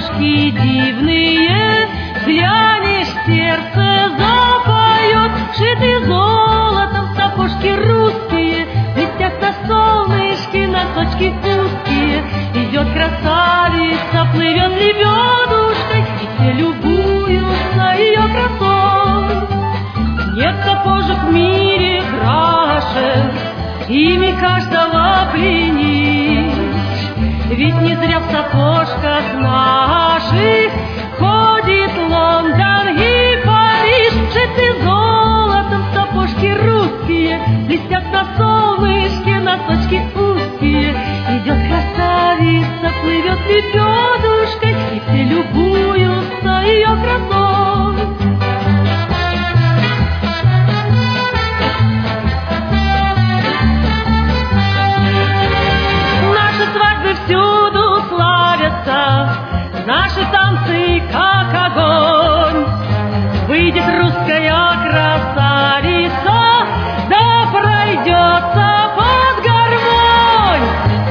сапожки дивные, глянешь, сердце запоет. Шиты золотом сапожки русские, блестят на солнышке, носочки узкие. Идет красавица, плывет лебедушкой, и все любуются ее красой. Нет сапожек в мире краше, ими каждого пленишь. Ведь не зря в сапожках наших ходит Лондон и Париж. Шиты золотом сапожки русские, блестят на солнышке, носочки узкие. Идет красавица, плывет лебедушкой, и все любуются ее красой. Наши свадьбы всюду славятся, наши танцы как огонь. Выйдет русская красавица, да пройдется под гармонь.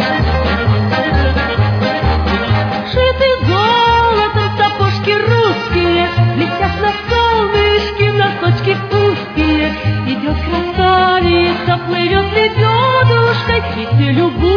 Шиты золотом сапожки русские, блестят на солнышке, носочки узкие. Идет красавица, плывет лебедушкой, и все любуются